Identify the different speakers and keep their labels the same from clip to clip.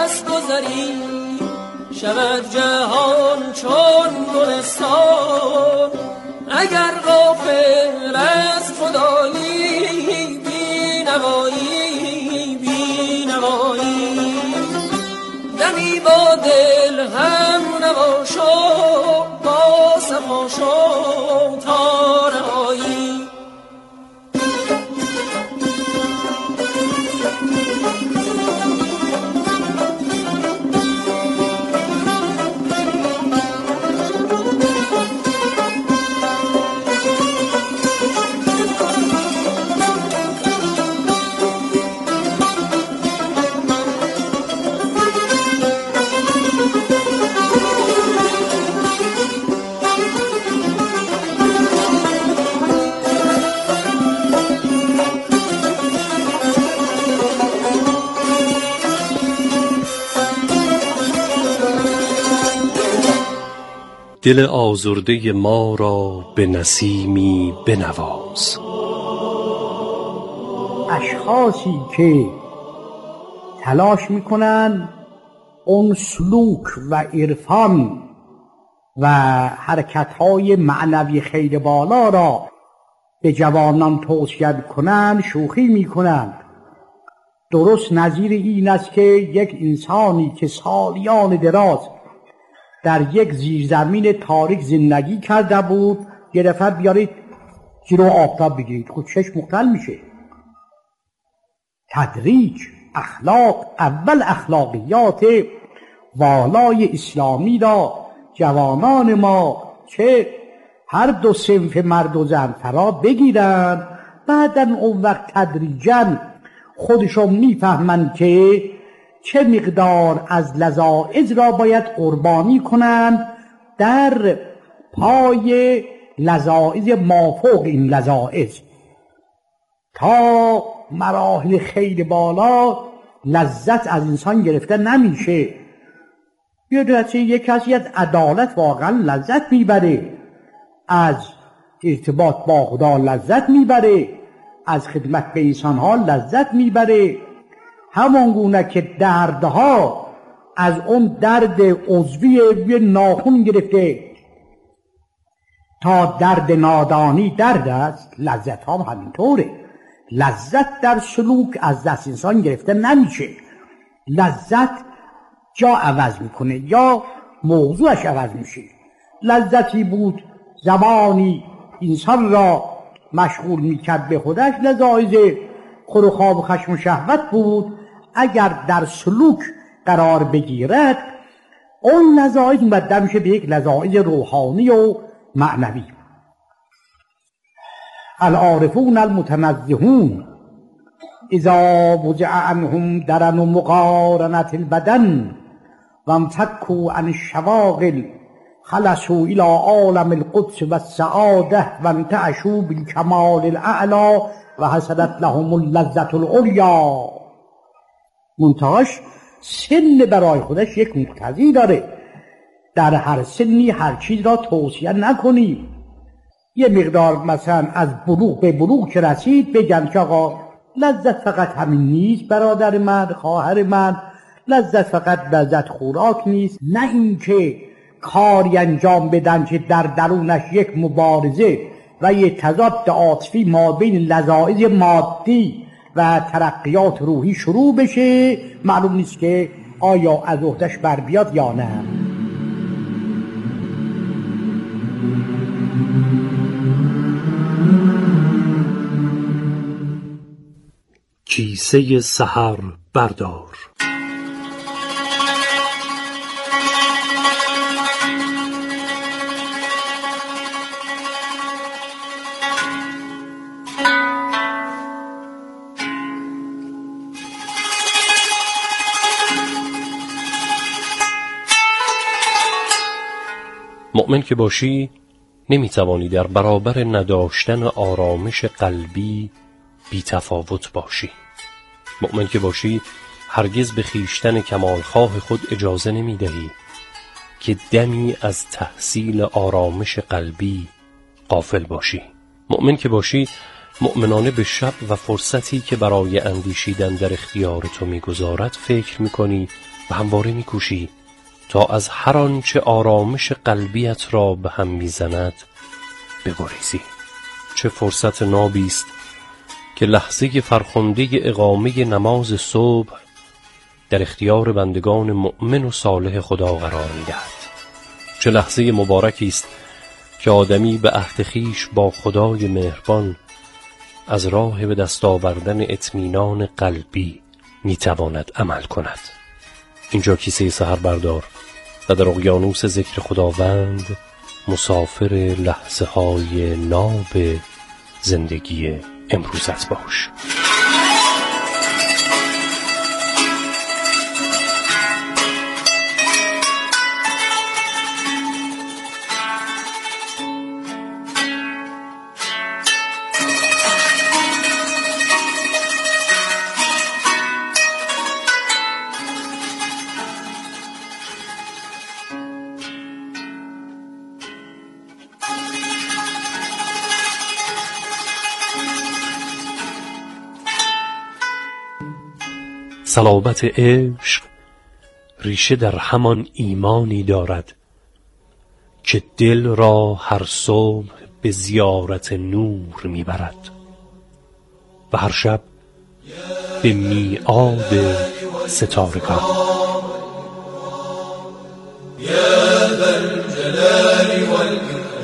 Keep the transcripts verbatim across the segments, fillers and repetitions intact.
Speaker 1: از گذری شود جهان چون گلستان. اگر غافل از خدایی بی نوایی بی نوایی، دمی با دل هم نوا شو، با صفا شو تا رهایی.
Speaker 2: دل آزرده ما را به نسیمی بنواز.
Speaker 3: اشخاصی که تلاش میکنن اون سلوک و عرفان و حرکتهای معنوی خیلی بالا را به جوانان توصیه کنند شوخی میکنند. درست نظیر این است که یک انسانی که سالیان دراز در یک زیرزمین تاریک زندگی کرده بود، یه دفعه بیارید زیر آفتاب بگیرید، خود چشم مختل میشه. تدریج، اخلاق، اول اخلاقیات والای اسلامی را جوانان ما چه هر دو صنف مرد و زن فرا بگیرن، بعدن اون وقت تدریجاً خودشون میفهمن که چه مقدار از لذائذ را باید قربانی کنند در پای لذائذ مافوق این لذائذ. تا مراحل خیلی بالا لذت از انسان گرفته نمیشه. یه یک کسی از عدالت واقعا لذت میبره، از ارتباط با خدا لذت میبره، از خدمت به انسانها لذت میبره. همان گونه که دردها از اون درد عضوی روی ناخن گرفته تا درد نادانی درد است، لذت ها همینطوره. لذت در سلوک از دست انسان گرفته نمیشه. لذت جا عوض میکنه یا موضوعش عوض میشه. لذتی بود زمانی انسان را مشغول میکرد به خودش، لذایز خور و خواب و خشم و شهوت بود. اگر در سلوک قرار بگیرد اون لذایز مبدل میشه به یک لذایز روحانی و معنوی. العارفون المتنزهون اذا وجع عنهم درن و مقارنت البدن و امتکوا عن الشواغل خلصوا الى عالم القدس و السعاده و انتعشوا بالکمال الاعلی و حصلت لهم اللذت العلیا. منتهاش سن برای خودش یک مقتضی داره. در هر سنی هر چیز را توصیه نکنیم. یه مقدار مثلا از بلوغ به بلوغ که رسید بگن که آقا لذت فقط همین نیست برادر من، خواهر من، لذت فقط لذت خوراک نیست. نه اینکه کاری انجام بدن که در درونش یک مبارزه و یک تضاد عاطفی ما بین لذایذ مادی و ترقیات روحی شروع بشه. معلوم نیست که آیا از عهده‌اش بر بیاد یا نه.
Speaker 2: کیسه سحر بردار. مؤمن که باشی نمیتوانی در برابر نداشتن آرامش قلبی بی تفاوت باشی. مؤمن که باشی هرگز به خیشتن کمالخواه خود اجازه نمیدهی که دمی از تحصیل آرامش قلبی غافل باشی. مؤمن که باشی مؤمنانه به شب و فرصتی که برای اندیشیدن در اختیار تو میگذارد فکر میکنی و همواره می‌کوشی تا از هر آنچه آرامش قلبیت را به هم می‌زند بگریزی. چه فرصت نابی است که لحظه فرخنده اقامه نماز صبح در اختیار بندگان مؤمن و صالح خدا قرار می‌دهد. چه لحظه مبارکی است که آدمی به عهد خویش با خدای مهربان از راه به دست آوردن اطمینان قلبی می‌تواند عمل کند. اینجا کیسه سحر بردار و در اقیانوس ذکر خداوند مسافر لحظه های ناب زندگی امروزت باش. صلابت عشق ریشه در همان ایمانی دارد که دل را هر صبح به زیارت نور میبرد و هر شب به میعاد ستارگان.
Speaker 4: یا ذا الجلال والإکرام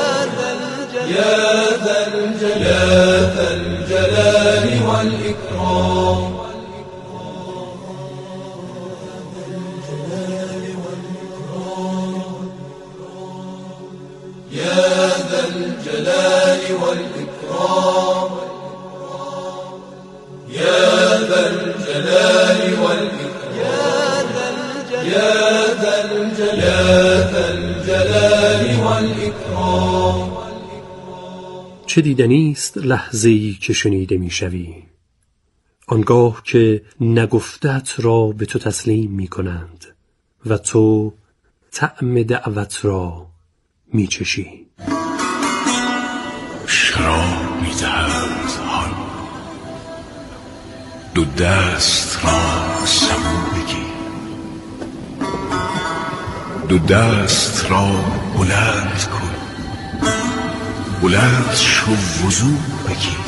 Speaker 4: یا ذا الجلال والإکرام يا ذا الجلال والإكرام يا ذا الجلال والإكرام يا ذا الجلال والإكرام.
Speaker 2: چه دیدنی است لحظه‌ای که شنیده میشوی، آنگاه که نگفتت را به تو تسلیم می کنند و تو طعم دعوت را می چشی.
Speaker 5: شراب می دهند حال، دو دست را سبو بگیر، دو دست را بلند کن، بلند شو وضو بگیر.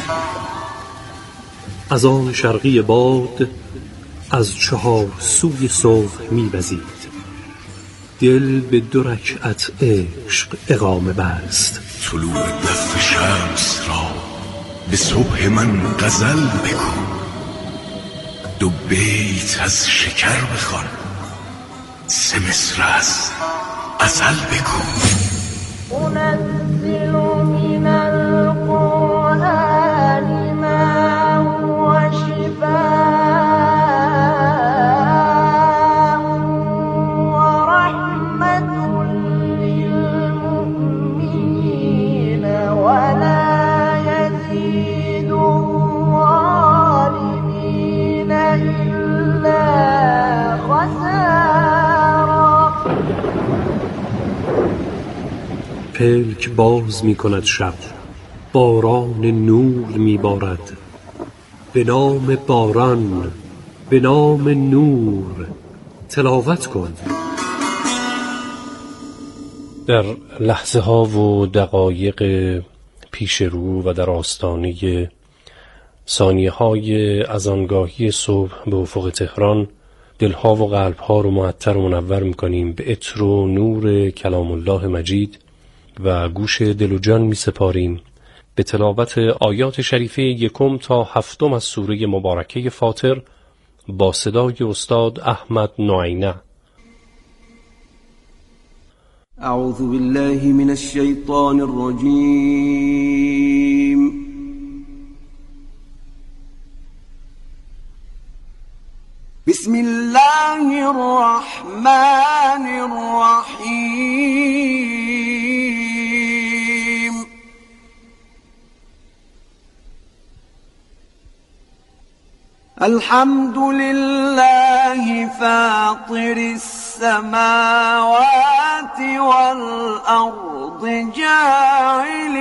Speaker 2: از آن شرقی باد از چهار سوی صبح می وزید، دل به دو رکعت عشق اقامه بست.
Speaker 5: طلوع دف شمس را به صبح من غزل بگو، دو بیت از شکر بخوان، سه مصر از غزل بگو.
Speaker 6: أنزل من القرآن ما هو شفاء ورحمة للمؤمنين ولا يزيد الظالمين إلا خسارا.
Speaker 2: پلک باز می کند شب، باران نور می بارد، به نام باران، به نام نور تلاوت کن. در لحظه ها و دقایق پیش رو و در آستانه ثانیه های از آنگاهی صبح به افق تهران، دلها و قلبها رو معطر و منور می کنیم به عطر و نور کلام الله مجید و گوش دل و جان می سپاریم به تلاوت آیات شریفه یکم تا هفتم از سوره مبارکه فاطر با صدای استاد احمد نوعینه.
Speaker 7: اعوذ بالله من الشیطان الرجیم. بسم الله الرحمن الرحیم. الحمد لله فاطر السماوات والأرض جاعل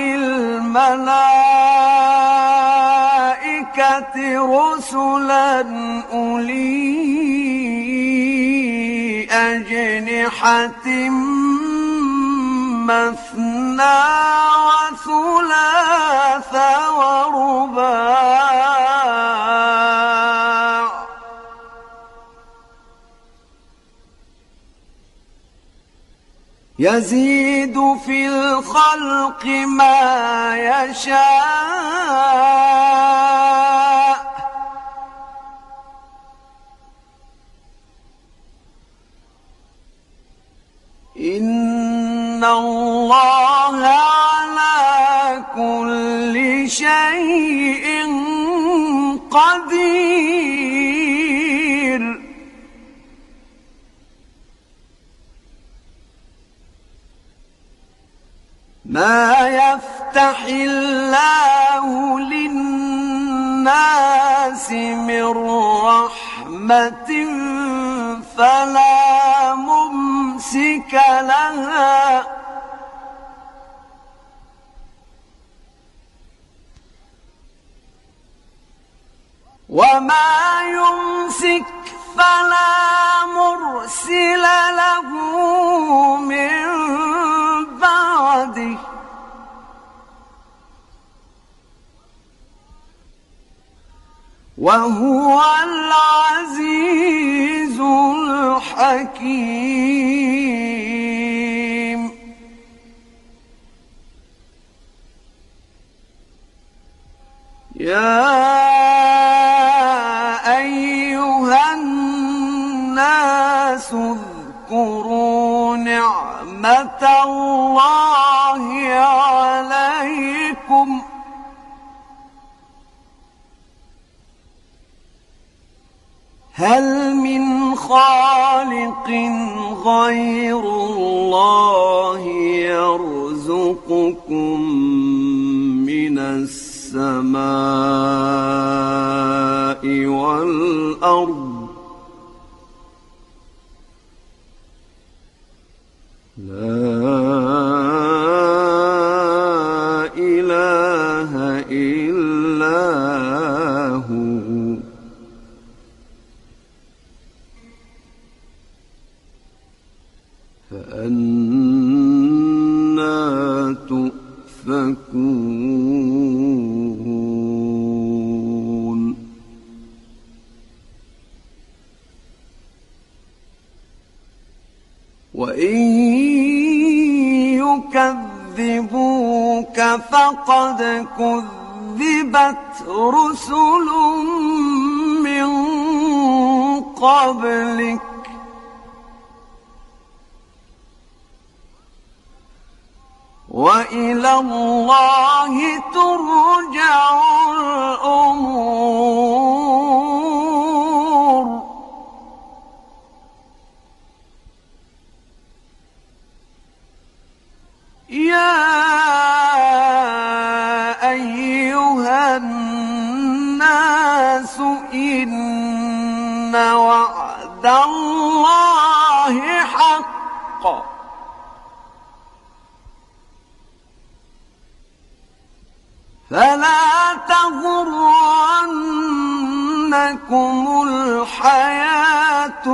Speaker 7: الملائكة رسلا أولي أجنحة مثنى وثلاث ورباع يزيد في الخلق ما يشاء إن الله على كل شيء قدير ما يفتح الله للناس من رحمة فلا ممسك لها وما يمسك فلا مرسل له من بعده وهو العزيز الحكيم يا أيها الناس اذكروا نعمة الله عليكم هل من خالق غير الله يرزقكم من السماء والأرض لا إله إلا هو فأنى تؤفكون وإن يكذبوك فقد كذبت رسل من قبلك وإلى الله ترجع الأمور يا أيها الناس إن وعد الله حق فلا تغرنكم الحياة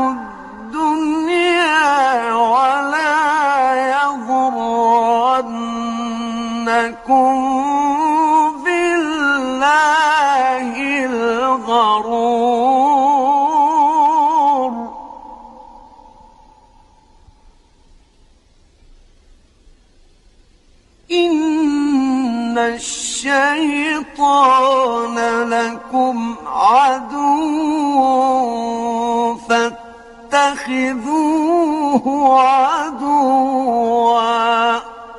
Speaker 7: الدنيا ولا يغرنكم بالله الغرور إن الشيطان لكم عدو فاتخذوه عدوا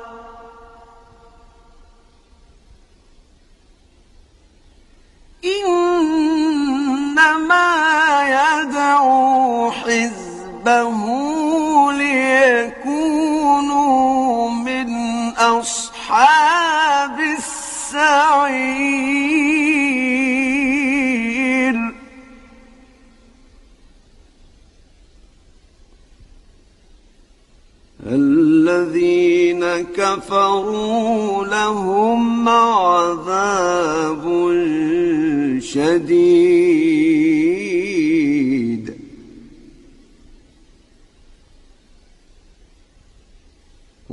Speaker 7: إنما يدعو حزبه ليكونوا من أصحاب السعير الذين كفروا لهم عذاب شديد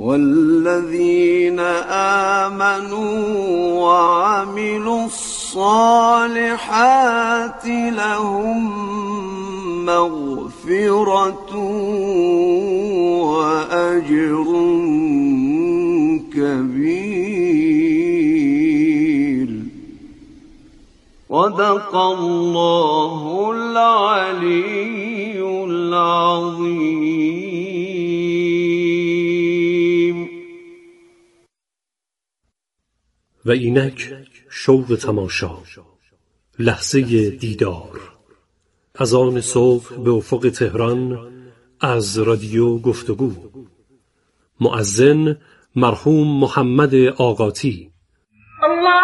Speaker 7: والذين آمنوا وعملوا الصالحات لهم مغفرة وأجر كبير. صدق الله العلي العظیم.
Speaker 2: و اینک شوق تماشا، لحظه دیدار، از آن صبح به افق تهران از رادیو گفتگو. مؤذن مرحوم محمد آقاتی.
Speaker 6: الله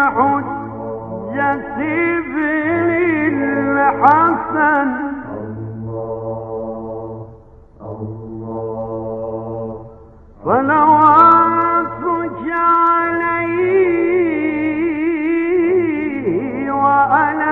Speaker 7: حجة ابن الحسن صلواتك عليه وعلى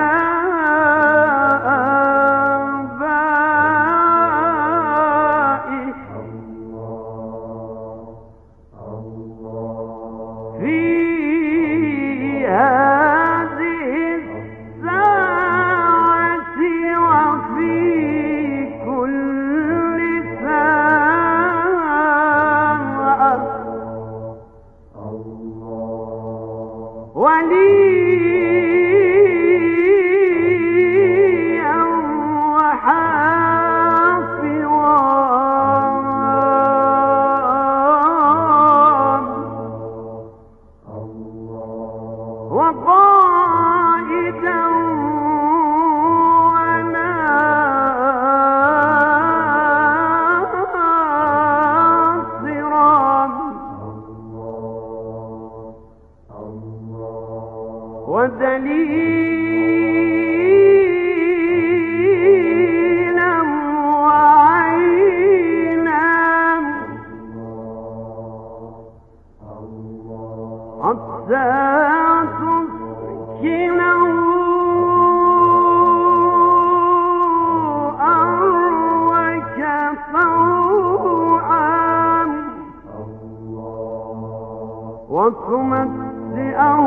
Speaker 7: ودليلا وعينا حتى تسكنه أرضك طوعا وتمتعه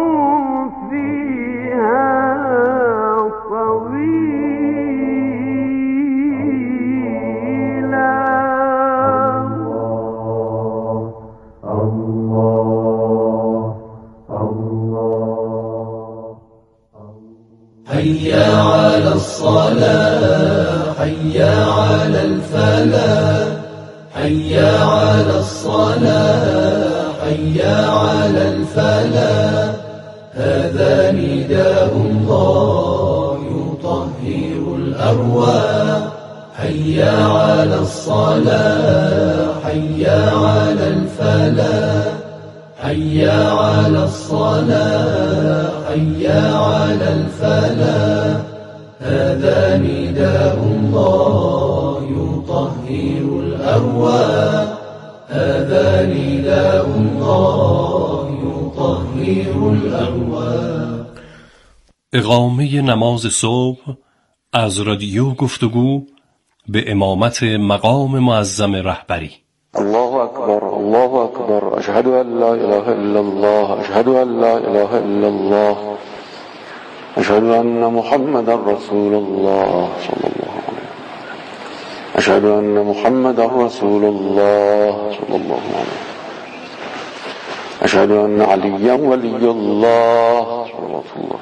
Speaker 4: حيا على الصلاة حيا على الفلاح حيا على الصلاة حيا على الفلاح هذا نداء الله يطهر الأرواح حيا على الصلاة حيا على الفلاح حيا على الصلاة حيا على الفلاح هذا نداء الله يطهر الأرواح هذا نداء الله يطهر الأرواح.
Speaker 2: اقامه نماز صبح از رادیو گفتگو به امامت مقام معظم رهبری.
Speaker 8: الله أكبر الله أكبر أشهد أن لا إله إلا الله أشهد أن لا إله إلا الله أشهد أن محمد رسول الله صلى الله عليه وسلم أشهد أن محمد رسول الله صلى الله عليه وسلم أشهد أن عليا ولي الله صلى الله عليه وسلم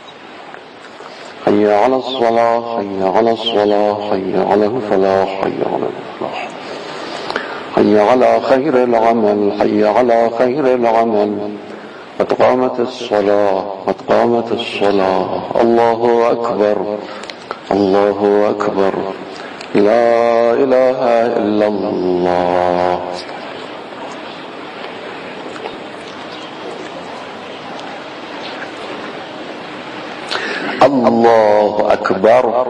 Speaker 8: حي على الصلاة حي على الصلاة حي على الفلاح حي على الفلاح حي على خير العمل حي على خير العمل قد قامت الصلاة قد قامت الصلاة الله أكبر الله أكبر لا إله إلا الله. الله أكبر.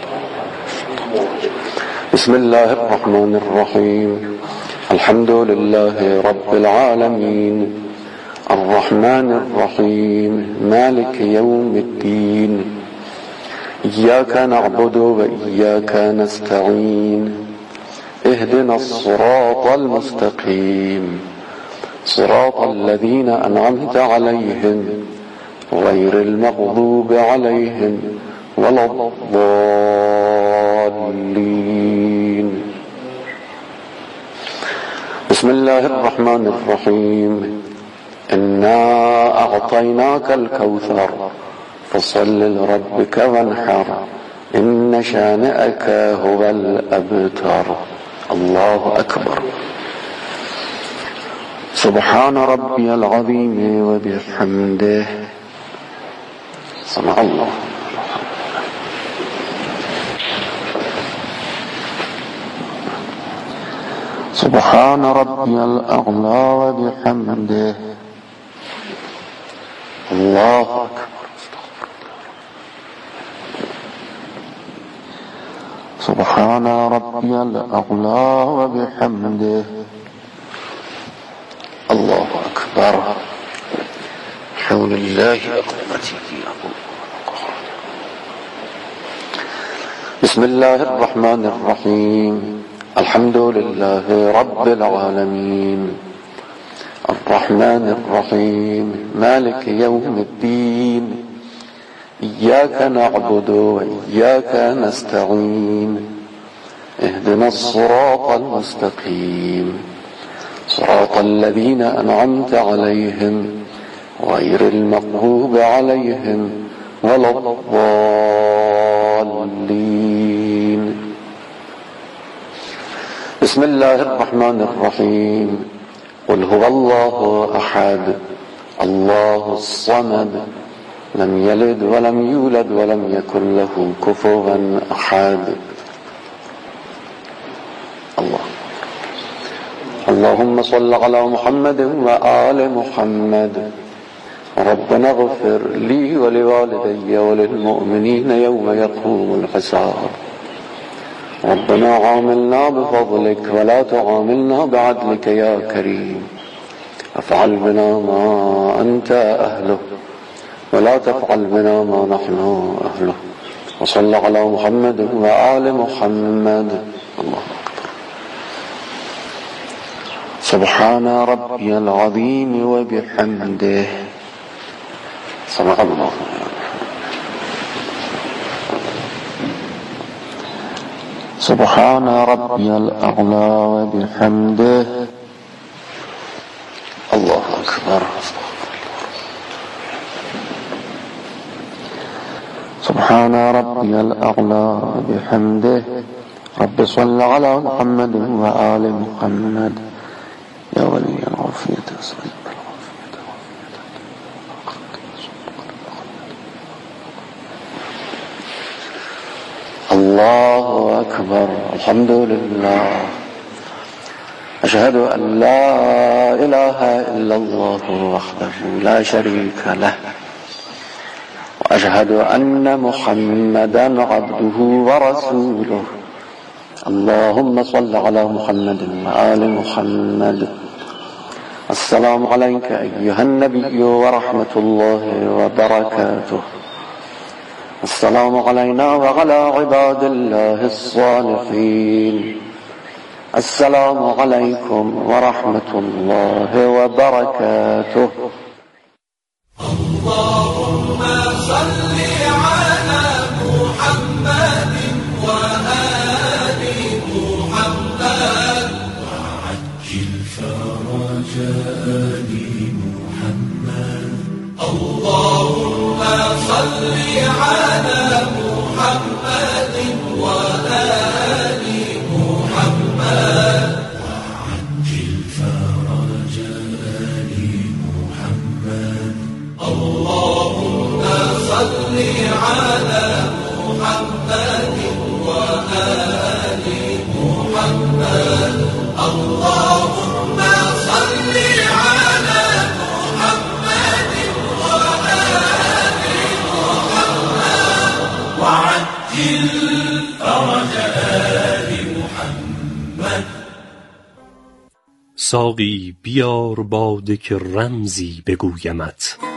Speaker 8: بسم الله الرحمن الرحيم الحمد لله رب العالمين الرحمن الرحيم مالك يوم الدين إياك نعبد وإياك نستعين اهدنا الصراط المستقيم صراط الذين أنعمت عليهم غير المغضوب عليهم ولا الضالين. بسم الله الرحمن الرحيم إنا أعطيناك الكوثر فصل لربك وانحر إن شانئك هو الأبتر. الله أكبر. سبحان ربي العظيم وبحمده سمع الله. سبحان ربي الأعلى وبحمده الله أكبر. سبحان ربي الأعلى وبحمده. الله أكبر. حول الله أقومتي. بسم الله الرحمن الرحيم. الحمد لله رب العالمين الرحمن الرحيم مالك يوم الدين إياك نعبد وإياك نستعين اهدنا الصراط المستقيم صراط الذين أنعمت عليهم غير المغضوب عليهم ولا الضالين. بسم الله الرحمن الرحيم. قل هو الله أحد الله الصمد لم يلد ولم يولد ولم يكن له كفوا أحد. الله اللهم صل على محمد وآل محمد. ربنا اغفر لي ولوالدي وللمؤمنين يوم يقوم الحساب. ربنا عاملنا بفضلك ولا تعاملنا بعدلك يا كريم. افعل بنا ما أنت أهله ولا تفعل بنا ما نحن أهله. وصل على محمد وآل محمد. الله أكبر. سبحان ربي العظيم وبحمده. سبح الله. سبحان ربي الأعلى وبحمده. الله أكبر. سبحان ربي الأعلى وبحمده. رب صل على محمد وآل محمد. يا ولي العافية أسألك الله أكبر. الحمد لله. أشهد أن لا إله إلا الله وحده لا شريك له وأشهد أن محمدا عبده ورسوله. اللهم صل على محمد وآل محمد. السلام عليك أيها النبي ورحمة الله وبركاته. السلام علينا وعلى عباد الله الصالحين. السلام عليكم ورحمة الله وبركاته.
Speaker 4: اللهم صل على محمد وآل محمد وعجل فرج آل محمد. اللهم صل على محمد وآل محمد وعجل فرج آل محمد. اللهم صل على محمد وآل محمد. اللهم صل على محمد وآل محمد وعجل فرج آل محمد.
Speaker 2: ساقی بیار باده که رمزی بگویمت.